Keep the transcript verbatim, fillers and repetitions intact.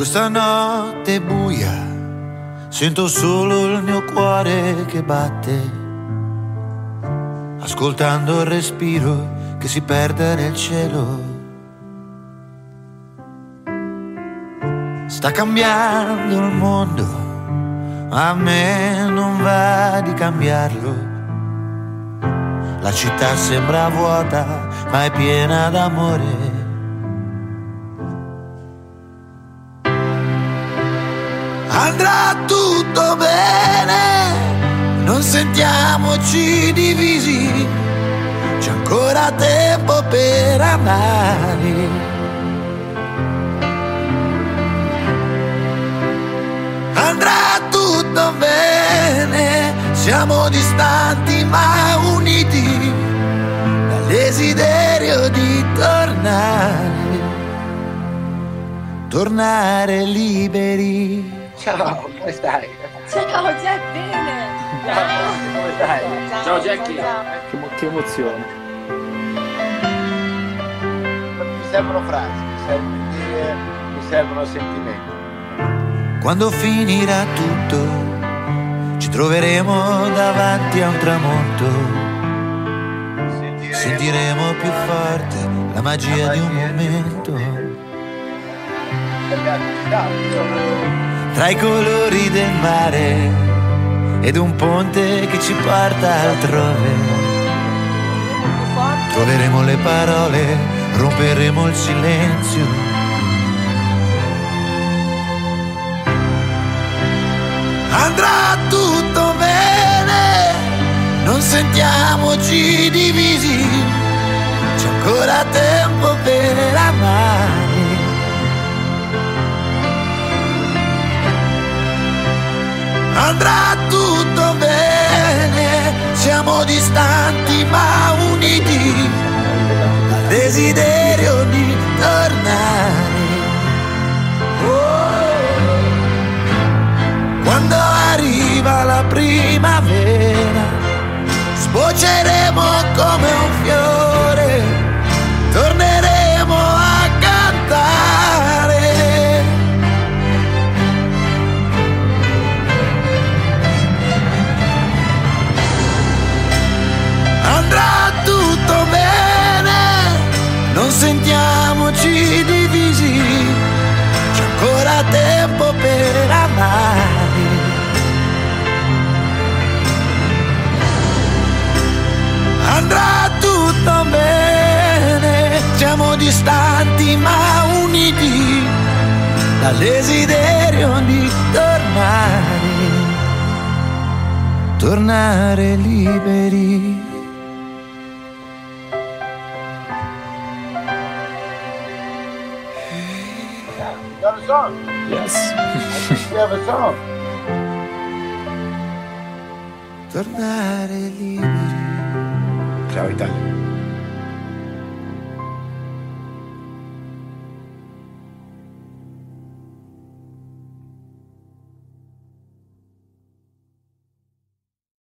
questa notte buia sento solo il mio cuore che batte, ascoltando il respiro che si perde nel cielo. Sta cambiando il mondo, a me non va di cambiarlo. La città sembra vuota, ma è piena d'amore. Andrà tutto bene, non sentiamoci divisi, c'è ancora tempo per amare. Andrà tutto bene, siamo distanti ma uniti dal desiderio di tornare, tornare liberi. Ciao, come stai? Ciao Jack, bene! Ciao, come stai? Ciao, Ciao Jackie! Che, mo- che emozione! Mi servono frasi, mi servono idee, mi servono sentimenti. Quando finirà tutto, ci troveremo davanti a un tramonto. Sentiremo, Sentiremo più forte la magia di un momento. Tra i colori del mare ed un ponte che ci porta altrove, troveremo le parole, romperemo il silenzio. Andrà tutto bene, non sentiamoci divisi, c'è ancora tempo per amare. Andrà tutto bene, siamo distanti ma uniti dal desiderio di tornare. Oh. Quando arriva la primavera, sbocceremo come un fiore, torneremo a cantare. Andrà tutto bene, non sentiamoci divisi, c'è ancora tempo per amare. Andrà tutto bene, siamo distanti ma uniti dal desiderio di tornare, tornare liberi. You got a song? Yes. I think we have a song. Tornare liberi. Ciao Italia.